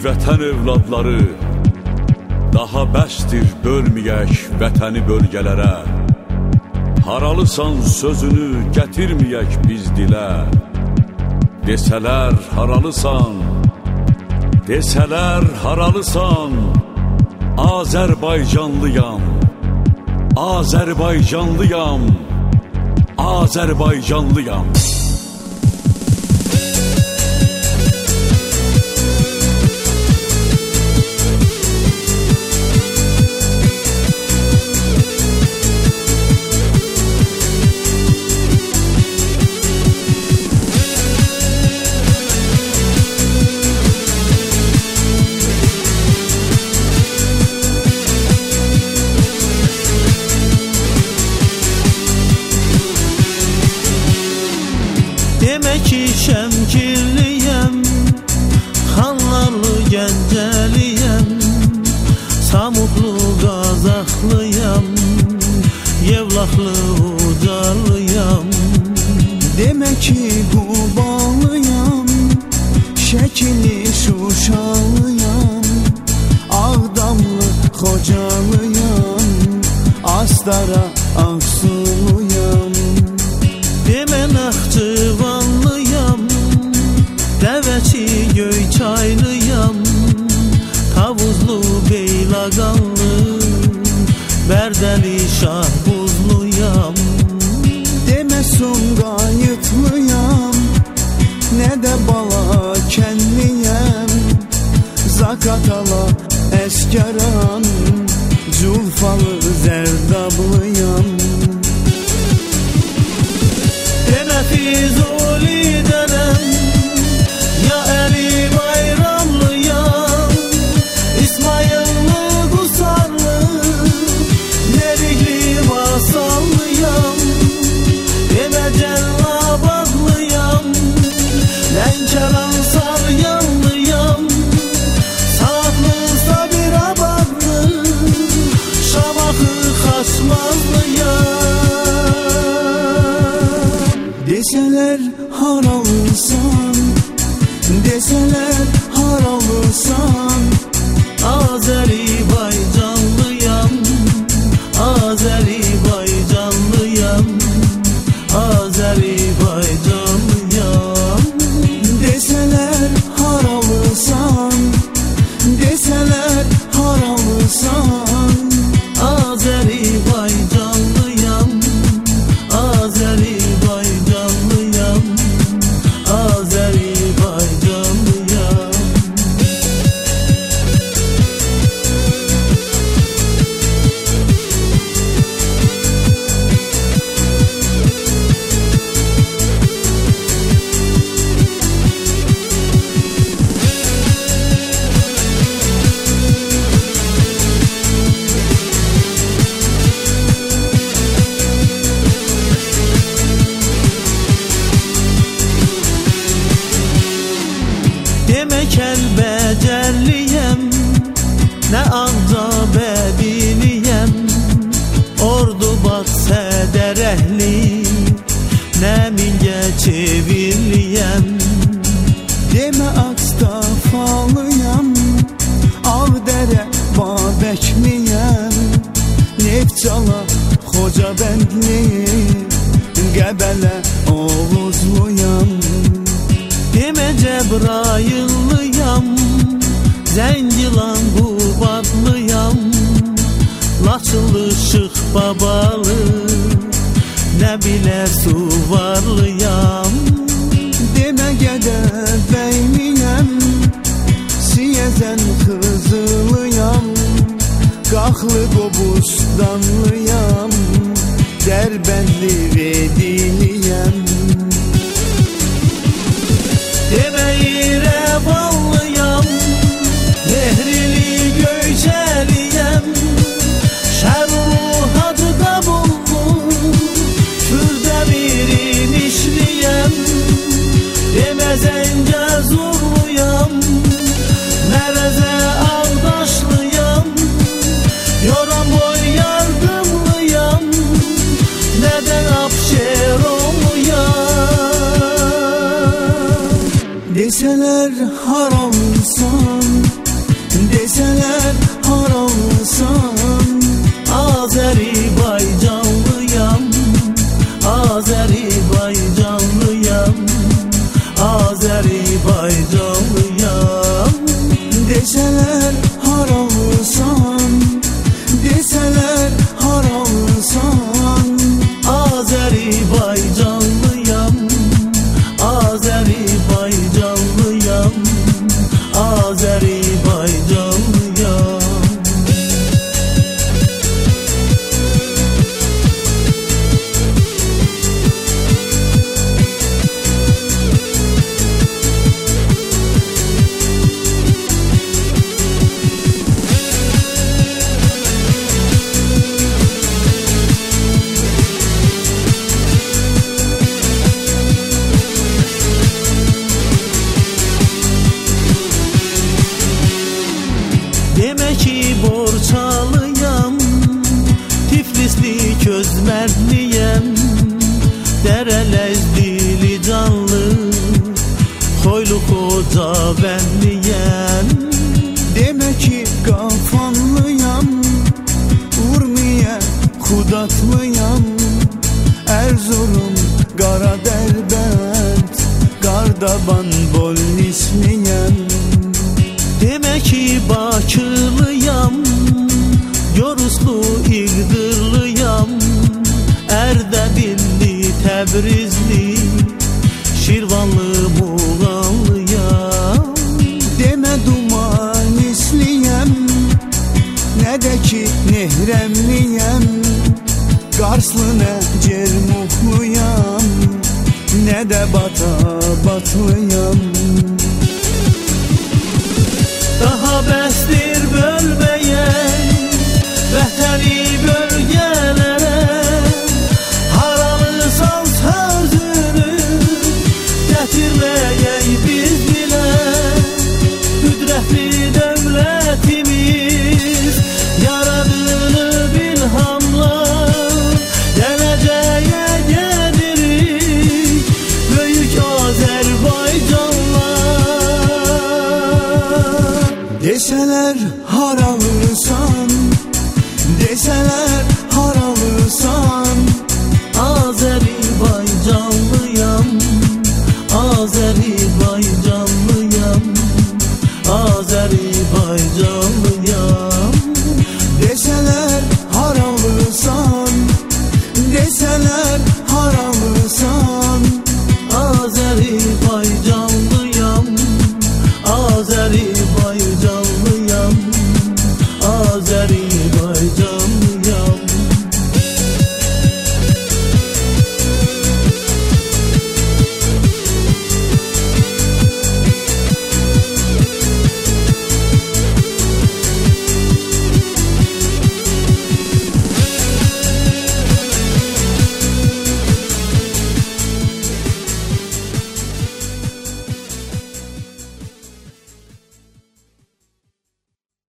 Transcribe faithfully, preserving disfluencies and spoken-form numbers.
vətən evladları, daha bəsdir bölməyək vətəni bölgələrə. Haralısan sözünü gətirməyək biz dilə. Desələr haralısan, desələr haralısan, Azərbaycanlıyam, Azərbaycanlıyam, Azərbaycanlıyam. Demək ki Şəmkirliyəm, Xanlarlı Gəncəliyəm, Samudlu Qazaxlıyam, Yevlaxlı Ucarlıyam. Demək ki Qubalıyam, Şəkili Şuşalıyam, Ağdamlı Xocalıyam, Astara Aksuluyam. Demə Naxçıvanlıyam, Dəvəçi Göyçaylıyam, Tavuzlu Beylaqanlı, Bərdəli Şahbuzluyam. Demə Sumqayıtlıyam, nə də Balakənliyəm, Zakatala Əskəran, Culfalı Zərdablıyam. Demə Füzulidənəm, ya Əli Bayramlıyam, İsmayıllı Qusarlı, Lerikli Vasallıyam. Demə Cəllabadlıyam, Lənkəran Saryanlıyam, Saatlı Sabirabadlı, Şamaxı Xaçmazlıyam. Desələr haralıysan, desələr haralıysan, Azərbaycanlıyam, Azərbaycanlıyam, Azərbaycanlıyam. Desələr haralıysan, desələr haralıysan, Azərbaycanlıyam, Azərbaycanlıyam, Azərbaycanlıyam. Demək Kəlbəcərliyəm, nə Ağcabədiliyəm, Ordubad Sədərəhli, nə Mingəçevirliyəm. demə Ağstafalıyam, Ağdərə Babəkliyəm, Neftçala Xocabəndli, Qəbələ Oğuzluyam. Demə Cəbrayıllıyam, Zəngilan Qubadlıyam, Laçınlı Şıx Babalı, nə Bilər Suvarlıyam. Demə Gədəbəyliyəm, Siyəzən Xızılıyam, Qaxlı Qobustanlıyam, Dərbəndli Vediliyəm. Demə İrəvanlıyam, Nehrili Göyçəliyəm, Şərru Hacı Qabullu, Kürdəmirin işliyəm. Demə Zəngəzurluyam, Mərəzə Ağdaşlıyam, Yoran boy yardımlıyam, Nədən Abşeron Deseler haramsan, deseler haramsan, Azerbaycanlıyam, Azerbaycanlıyam, Azerbaycanlıyam. deseler haramsan, deseler haramsan, Azerbaycanlıyam, Azerbaycanlıyam, Azerbaycanlıyam. Demek ki Borçalıyam, Tiflisli közmerliyem, Derelezdili canlı, Xoylu koca benliyem. demek ki kafanlıyam, Urmiye kudatlıyam, Erzurum Qara Dərbənd, Qardaban Bolnisliyəm. Demek ki Bakırlıyam, Yoruslu İğdırlıyam, Erdebilli Təbrizli, Şirvanlı Muğanlıyam. Deme Dumanisliyəm, ne de ki Nehremliyəm, Qarslı ne Cermuhluyam, ne de Batabatlıyam. Daha bəsdir bölməyen vətəni bölgələrə, haralısan sözünü gətirməyək biz dilə. Qüdrətli dövlətimiz yaradılıb ilhamlar, gələcəyə gedirik böyük Azərbaycanlar. Deseler haralısan, deseler haralısan, Azerbaycanlıyam, Azerbaycanlıyam, Azerbaycanlıyam. deseler haralısan, deseler haralısan, Azerbaycanlıyam, Azerbaycanlıyam, Azerbaycanlıyam.